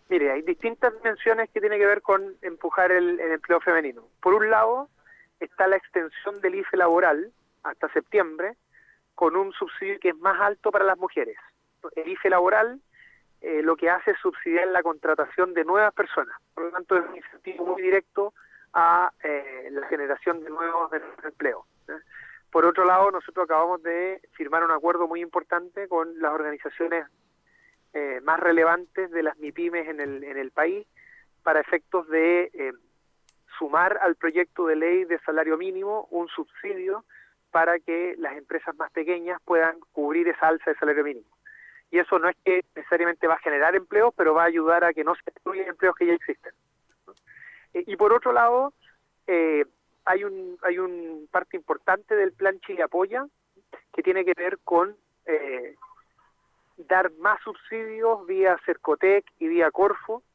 Mire, hay distintas dimensiones que tienen que ver con empujar el empleo femenino. Por un lado, está la extensión del IFE laboral hasta septiembre, con un subsidio que es más alto para las mujeres. El IFE laboral lo que hace es subsidiar la contratación de nuevas personas. Por lo tanto, es un incentivo muy directo a la generación de nuevos empleos. Por otro lado, nosotros acabamos de firmar un acuerdo muy importante con las organizaciones más relevantes de las MIPYMES en el país para efectos de sumar al proyecto de ley de salario mínimo un subsidio para que las empresas más pequeñas puedan cubrir esa alza de salario mínimo. Y eso no es que necesariamente va a generar empleo, pero va a ayudar a que no se destruyan empleos que ya existen. Y por otro lado, hay un parte importante del plan Chile Apoya que tiene que ver con dar más subsidios vía Cercotec y vía Corfo